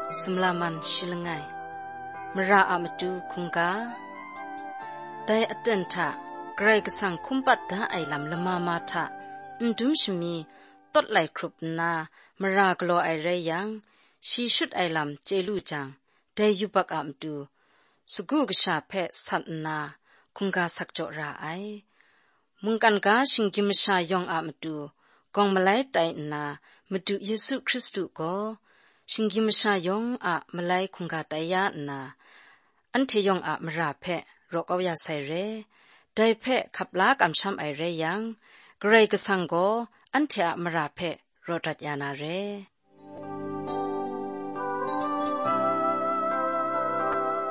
สมลามันชิลงไงมราอามาดูคุงกาแต่อเจนทะไกรกสังคุมปัดดาไอลำละมาทะดุมชมีตดไหลครุบนามรากลัวไอเรยังชีชุดไอลำเจลูจังได้ยุบักอามดูสกุกชาเพสัตนาคุงกาสักจราไอมุงกันกาชิงกิมชายองอามดูกองมาไลไตนามาดูเยซูคริสต์ก็ชิงกิมชายองอะมาไลคุงกาไตยานาอันเทยองอะมราเพรอกเอายาใส่เรได้เพขับลากำช้ำไอเรยังเกรกสังโกอันเทอะมราเพรอดัดยานาเร